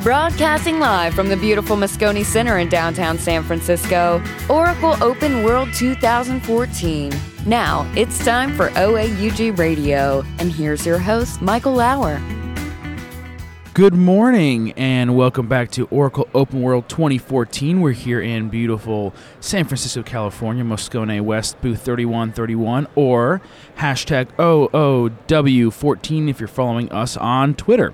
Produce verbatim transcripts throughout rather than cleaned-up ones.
Broadcasting live from the beautiful Moscone Center in downtown San Francisco, Oracle Open World two thousand fourteen. Now, it's time for O A U G Radio, and here's your host, Michael Lauer. Good morning, and welcome back to Oracle Open World twenty fourteen. We're here in beautiful San Francisco, California, Moscone West, booth thirty-one thirty-one, or hashtag O O W fourteen if you're following us on Twitter.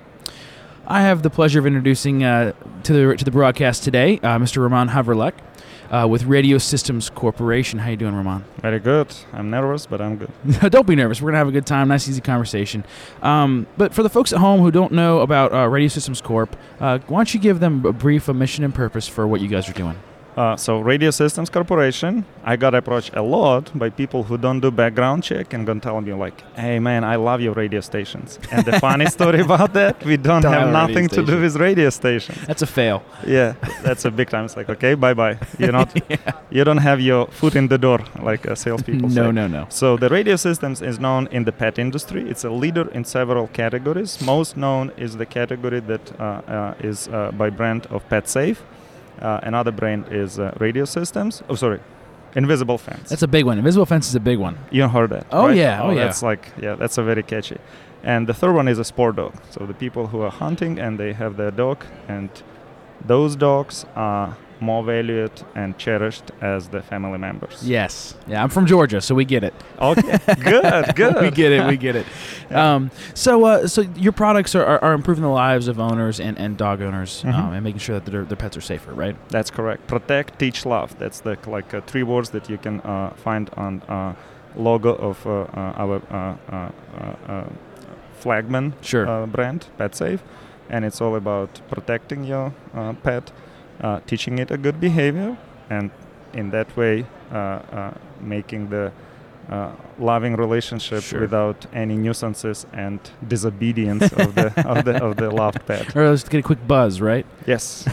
I have the pleasure of introducing uh, to the to the broadcast today, uh, Mister Roman Haverlek uh, with Radio Systems Corporation. How you doing, Roman? Very good. I'm nervous, but I'm good. Don't be nervous. We're going to have a good time. Nice, easy conversation. Um, but for the folks at home who don't know about uh, Radio Systems Corp, uh, why don't you give them a brief a mission and purpose for what you guys are doing? Uh, so Radio Systems Corporation, I got approached a lot by people who don't do background check and gonna tell me like, hey man, I love your radio stations. And the funny story about that, we don't, don't have, have nothing to do with radio stations. That's a fail. Yeah, that's a big time. It's like, okay, bye-bye. You're not, yeah. You don't have your foot in the door like uh, salespeople no, say. No, no, no. So the Radio Systems is known in the pet industry. It's a leader in several categories. Most known is the category that uh, uh, is uh, by brand of PetSafe. Uh, another brand is uh, Radio Systems. Oh, sorry, Invisible Fence. That's a big one. Invisible Fence is a big one. You heard that? Oh right? yeah, oh, oh yeah. That's like yeah, that's a very catchy. And the third one is a sport dog. So the people who are hunting and they have their dog, and those dogs are more valued and cherished as the family members. Yes. Yeah, I'm from Georgia, so we get it. Okay. good, good. we get it, we get it. Yeah. Um, so uh, so your products are, are, are improving the lives of owners and, and dog owners mm-hmm. um, and making sure that their, their pets are safer, right? That's correct. Protect, teach, love. That's the like uh, three words that you can uh, find on uh, logo of uh, uh, our uh, uh, uh, uh, flagman sure. uh, brand, PetSafe. And it's all about protecting your uh, pet, Uh, teaching it a good behavior, and in that way uh, uh, making the uh, loving relationship sure. without any nuisances and disobedience of the of the of the loved pet. Or let's get a quick buzz, right? Yes.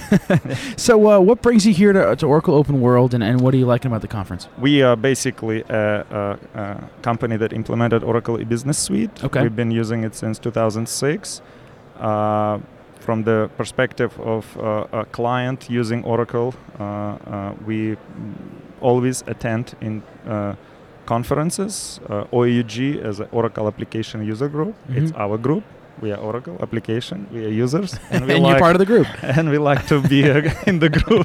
So uh, what brings you here to, to Oracle Open World, and, and what are you liking about the conference? We are basically a, a, a company that implemented Oracle e-Business Suite. Okay. We've been using it since two thousand six. Uh, From the perspective of uh, a client using Oracle, uh, uh, we always attend in uh, conferences. Uh, O A U G as an Oracle Application User Group. Mm-hmm. It's our group. We are Oracle Application. We are users. And, we and like, you're part of the group. And we like to be uh, in the group.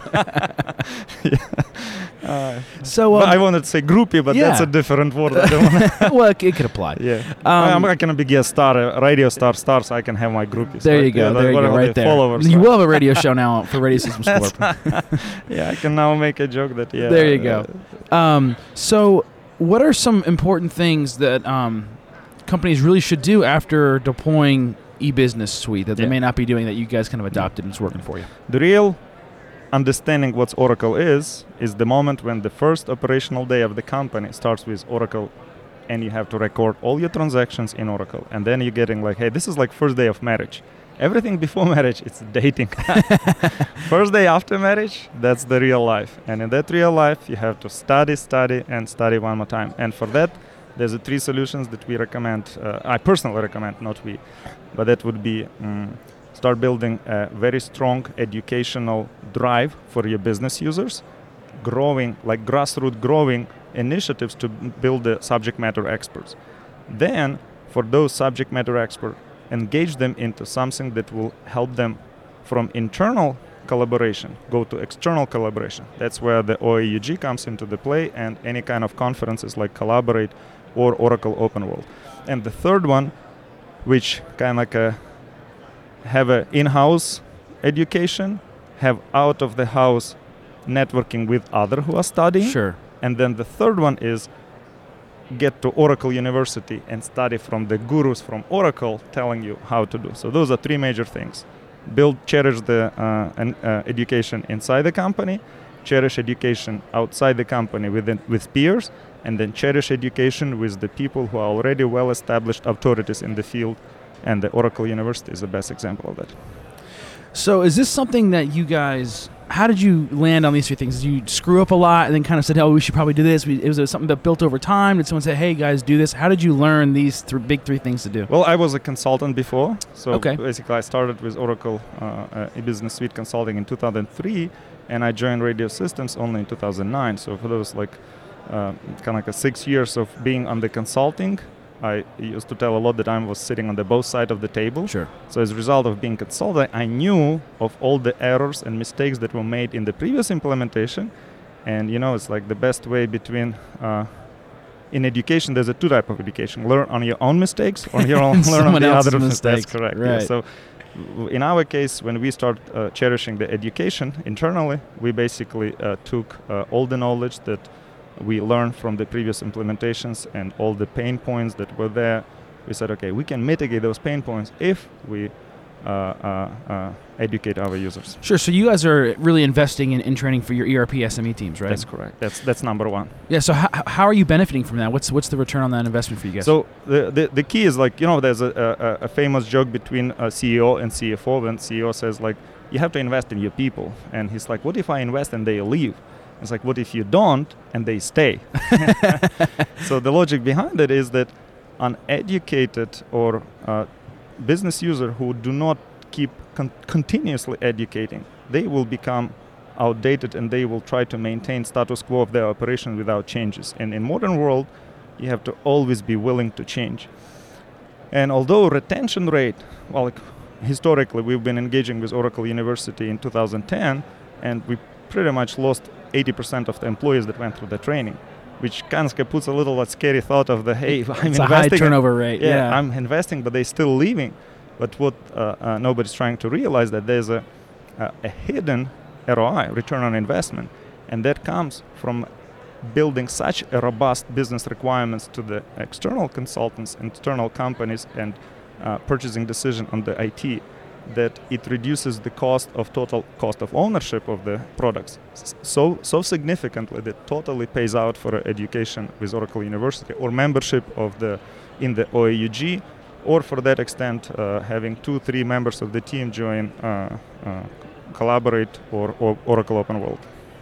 yeah. Uh, so um, I wanted to say groupie, but yeah. that's a different word. I don't wanna well, it, it could apply. Yeah, um, I'm not gonna be a star, a radio star, star, so I can have my groupies. There right? you go. Yeah, there you go. Right there. Followers, you right? will have a radio show now for Radio Systems Corp. Yeah, I can now make a joke that. Yeah. There you go. Um, so, what are some important things that um, companies really should do after deploying e-business suite that they yeah. may not be doing that you guys kind of adopted and it's working for you? The real understanding what Oracle is, is the moment when the first operational day of the company starts with Oracle, and you have to record all your transactions in Oracle. And then you're getting like, hey, this is like first day of marriage. Everything before marriage, it's dating. First day after marriage, that's the real life. And in that real life, you have to study, study, and study one more time. And for that, there's the three solutions that we recommend. Uh, I personally recommend, not we, but that would be um, start building a very strong educational drive for your business users, growing, like grassroots growing initiatives to build the subject matter experts. Then, for those subject matter experts, engage them into something that will help them from internal collaboration go to external collaboration. That's where the O A U G comes into the play, and any kind of conferences like Collaborate or Oracle Open World. And the third one, which kind of like a have a in-house education, have out-of-the-house networking with other who are studying. Sure. And then the third one is get to Oracle University and study from the gurus from Oracle telling you how to do. So those are three major things. Build, cherish the uh, an, uh, education inside the company, cherish education outside the company within, with peers, and then cherish education with the people who are already well-established authorities in the field. And the Oracle University is the best example of that. So is this something that you guys how did you land on these three things? Did you screw up a lot and then kind of said, oh, we should probably do this? We, it was something that built over time? Did someone say, hey, guys, do this? How did you learn these th- big three things to do? Well, I was a consultant before. So okay. basically I started with Oracle uh, uh, e-business suite consulting in two thousand three, and I joined Radio Systems only in two thousand nine. So for those like uh, kind of like a six years of being on the consulting, I used to tell a lot that I was sitting on the both sides of the table. Sure. So as a result of being consultant, I knew of all the errors and mistakes that were made in the previous implementation. And you know, it's like the best way between, uh, in education, there's a two type of education. Learn on your own mistakes or your own learn on the other mistakes. That's correct. Right. Yeah. So w- in our case, when we start uh, cherishing the education internally, we basically uh, took uh, all the knowledge that we learned from the previous implementations and all the pain points that were there. We said, okay, we can mitigate those pain points if we uh, uh, uh, educate our users. Sure. So you guys are really investing in, in training for your E R P S M E teams, right? That's correct. That's that's number one. Yeah. So how, how are you benefiting from that? What's what's the return on that investment for you guys? So the the, the key is like, you know, there's a, a, a famous joke between a C E O and C F O when C E O says like, you have to invest in your people. And he's like, what if I invest and they leave? It's like, what if you don't and they stay? So the logic behind it is that an educated or uh, business user who do not keep con- continuously educating, they will become outdated and they will try to maintain status quo of their operation without changes. And in modern world, you have to always be willing to change. And although retention rate, well, like, historically we've been engaging with Oracle University in two thousand ten, and we pretty much lost eighty percent of the employees that went through the training, which kind of puts a little that scary thought of the, hey, I'm it's investing. a high turnover rate. Yeah, yeah. I'm investing, but they're still leaving. But what uh, uh, nobody's trying to realize that there's a, a, a hidden R O I, return on investment, and that comes from building such a robust business requirements to the external consultants, internal companies, and uh, purchasing decision on the I T, that it reduces the cost of total cost of ownership of the products so so significantly that totally pays out for education with Oracle University or membership of the in the O A U G, or for that extent uh, having two three members of the team join uh, uh, collaborate or, or Oracle Open World.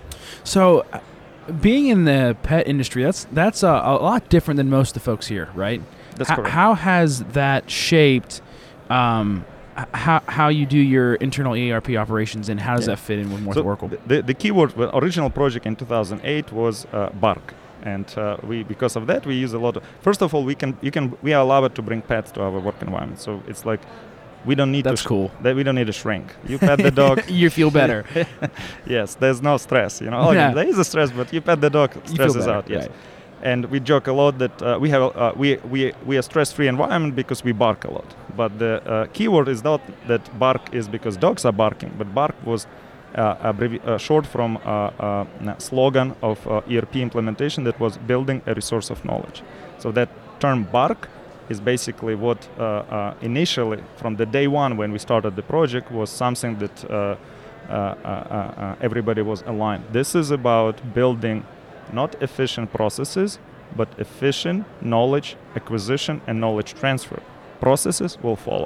So uh, being in the pet industry, that's that's a, a lot different than most of the folks here, right? That's H- correct. How has that shaped um, how how you do your internal E R P operations, and how does Yeah. that fit in with more So Oracle? The, the keyword, the original project in two thousand eight was uh, Bark, and uh, we because of that we use a lot of. First of all, we can you can we are allowed to bring pets to our work environment, so it's like we don't need That's to sh- cool. that we don't need to shrink. You pet the dog, You feel better. Yes, there's no stress. You know, oh, Yeah. there is a stress, but you pet the dog, You stress feel is better, out. Yes. right. And we joke a lot that uh, we have uh, we we we are stress-free environment because we bark a lot. But the uh, keyword is not that bark is because dogs are barking, but bark was uh, abbrevi- uh, short from uh, uh, slogan of uh, E R P implementation that was building a resource of knowledge. So that term bark is basically what uh, uh, initially from the day one when we started the project was something that uh, uh, uh, uh, everybody was aligned. This is about building not efficient processes, but efficient knowledge acquisition and knowledge transfer. Processes will follow.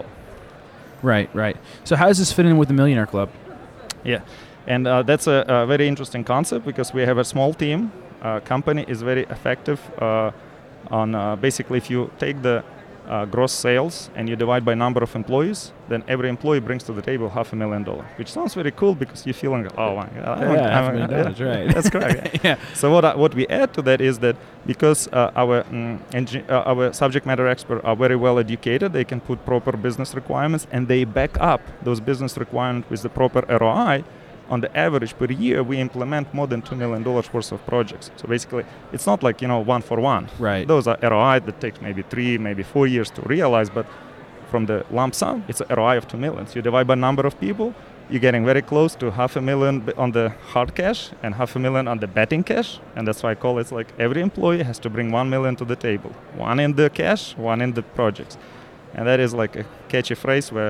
Right, right. So how does this fit in with the Millionaire Club? Yeah, and uh, that's a, a very interesting concept because we have a small team. Uh, company is very effective uh, on uh, basically if you take the uh, gross sales and you divide by number of employees, then every employee brings to the table half a million dollars, which sounds very cool because you're feeling, oh my God, Yeah, I'm- half a I'm- million dollars, right. That's correct. Yeah. So what I, what we add to that is that because uh, our mm, engi- uh, our subject matter experts are very well educated, they can put proper business requirements and they back up those business requirements with the proper R O I. On the average per year, we implement more than two million dollars worth of projects. So basically, it's not like, you know, one for one. Right. Those are R O I that takes maybe three, maybe four years to realize, but from the lump sum, it's an R O I of two million. So you divide by number of people, you're getting very close to half a million b- on the hard cash and half a million on the betting cash. And that's why I call it like every employee has to bring one million to the table. One in the cash, one in the projects. And that is like a catchy phrase where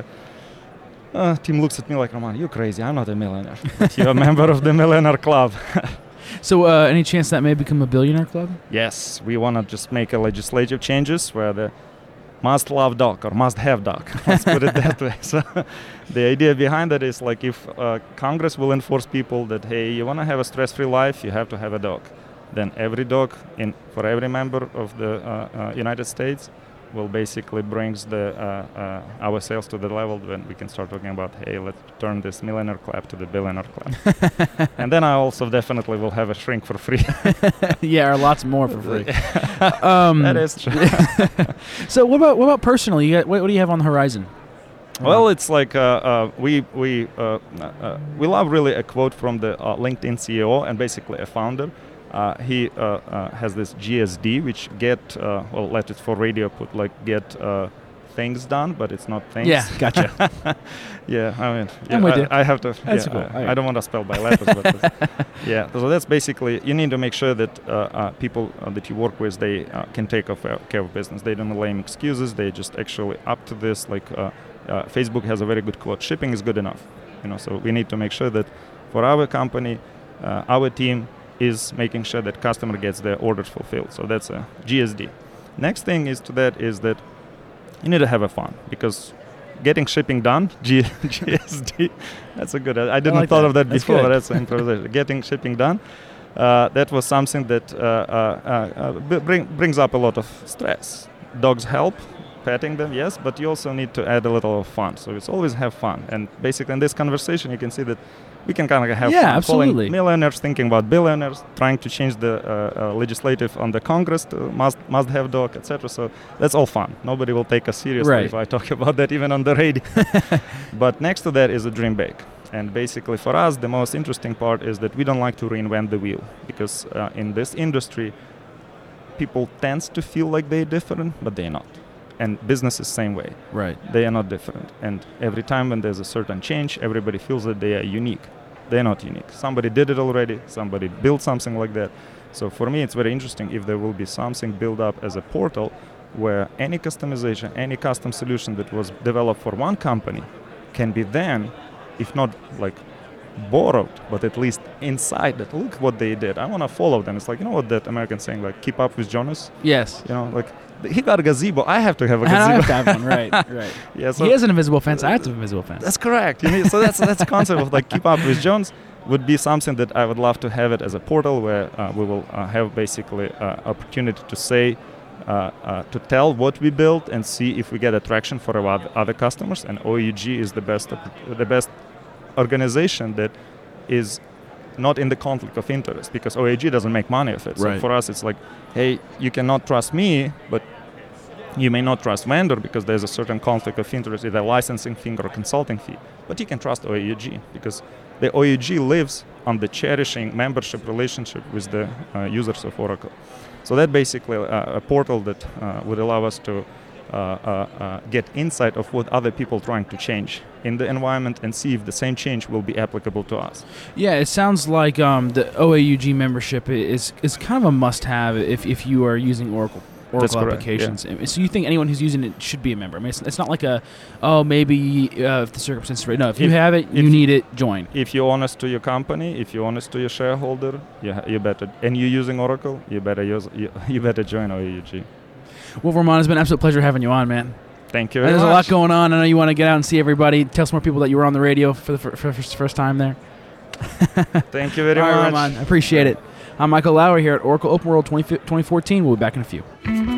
uh, Tim looks at me like, Roman, you're crazy. I'm not a millionaire. But you're a member of the Millionaire Club. So uh, any chance that may become a Billionaire Club? Yes, we want to just make a legislative changes where the must love doc or must have doc. Let's put it that way. So the idea behind it is like if uh, Congress will enforce people that, hey, you want to have a stress-free life, you have to have a doc. Then every doc in for every member of the uh, uh, United States will basically brings the uh, uh, our sales to the level when we can start talking about, hey, let's turn this millionaire club to the billionaire club. And then I also definitely will have a shrink for free. Yeah, or lots more for free. um, that is true. So what about what about personally? You got, what, what do you have on the horizon? Well, it's like uh, uh, we we uh, uh, we love really a quote from the uh, LinkedIn C E O and basically a founder. Uh, he uh, uh, has this G S D, which get, uh, well, let it for radio put like get uh, things done, but it's not things. Yeah, gotcha. Yeah, I mean, I'm yeah, with I, you. I have to. That's yeah, cool. I, Right. I don't want to spell by letters, but it's- yeah. So that's basically, you need to make sure that uh, uh, people uh, that you work with, they uh, can take of, uh, care of business. They don't lame excuses. They just actually up to this. Like uh, uh, Facebook has a very good quote: "Shipping is good enough." You know, so we need to make sure that for our company, uh, our team is making sure that customer gets their orders fulfilled. So that's a G S D. Next thing is to that is that you need to have a fun, because getting shipping done, G- GSD, that's a good, I didn't like thought that. of that That's before, good. that's an improvisation. Getting shipping done, uh, that was something that uh, uh, uh, b- bring, brings up a lot of stress. Dogs help, petting them, yes, but you also need to add a little of fun. So it's always have fun. And basically in this conversation, you can see that we can kind of have Yeah, fun. absolutely. Calling millionaires, thinking about billionaires, trying to change the uh, uh, legislative on the Congress to must must have dog, et cetera. So that's all fun. Nobody will take us seriously Right. if I talk about that even on the radio. But next to that is a dream bake. And basically for us, the most interesting part is that we don't like to reinvent the wheel, because uh, in this industry, people tend to feel like they're different, but they're not. And business is same way. Right. They are not different. And every time when there's a certain change, everybody feels that they are unique. They're not unique. Somebody did it already. Somebody built something like that. So for me, it's very interesting if there will be something built up as a portal where any customization, any custom solution that was developed for one company can be then, if not like borrowed, but at least inside that, look what they did. I want to follow them. It's like, you know what that American saying, like, keep up with Jonas? Yes. You know, like, he got a gazebo. I have to have a And I gazebo. have to have one. Right. Right. Yeah, so He has an invisible fence. I have to have an invisible fence. that's correct. You need, so that's that's the concept of like keep up with Jones would be something that I would love to have it as a portal where uh, we will uh, have basically uh, opportunity to say uh, uh, to tell what we built and see if we get attraction for our oth- other customers. And O E G is the best op- the best organization that is not in the conflict of interest, because O E G doesn't make money of it. So Right. for us, it's like, hey, you cannot trust me, but you may not trust vendor because there's a certain conflict of interest, either licensing fee or consulting fee. But you can trust O E G because the O E G lives on the cherishing membership relationship with the uh, users of Oracle. So that basically uh, a portal that uh, would allow us to uh, uh, uh, get insight of what other people trying to change in the environment and see if the same change will be applicable to us. Yeah, it sounds like um, the O A U G membership is is kind of a must-have if, if you are using Oracle Oracle That's correct, applications. So you think anyone who's using it should be a member? I mean, it's, it's not like a, oh, maybe uh, if the circumstances are right. No, if, you If- have it, you if- need it, join. If you're honest to your company, if you're honest to your shareholder, you, ha- you better, and you're using Oracle, you better use, you, you better join O A U G. Well, Roman, it's been an absolute pleasure having you on, man. Thank you very There's much. a lot going on. I know you want to get out and see everybody. Tell some more people that you were on the radio for the fir- for the first time there. Thank you very All right, much. Roman, I appreciate it. I'm Michael Lauer here at Oracle Open World twenty fourteen. We'll be back in a few.